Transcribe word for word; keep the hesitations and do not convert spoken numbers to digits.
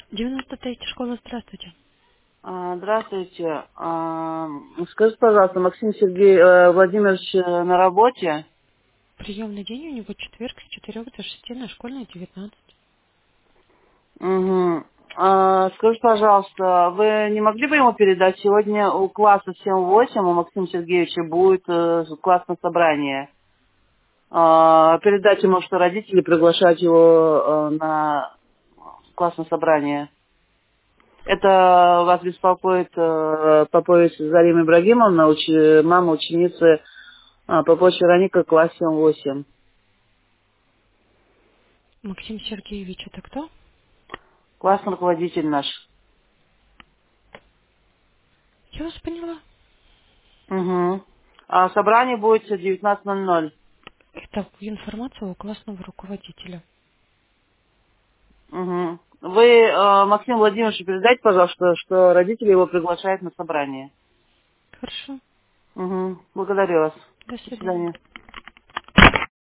девяносто третья школа, здравствуйте. А, Здравствуйте. А, Скажите, пожалуйста, Максим Сергей э, Владимирович э, на работе? Приемный день у него четверг с четырёх до шести на школьной девятнадцать. Угу. А, Скажите, пожалуйста, вы не могли бы ему передать сегодня у класса семь восемь у Максима Сергеевича будет э, классное собрание? А, Передать ему, что родители приглашают его э, на классное собрание. Это вас беспокоит э, Попович Зарим Ибрагимовна, уч- мама ученицы а, Попович Вероника, класс семь восемь. Максим Сергеевич, это кто? Классный руководитель наш. Я вас поняла. Угу. А собрание будет в девятнадцать ноль ноль. Это информация у классного руководителя. Угу. Вы, э, Максим Владимирович, передайте, пожалуйста, что родители его приглашают на собрание. Хорошо. Угу. Благодарю вас. До До свидания. свидания.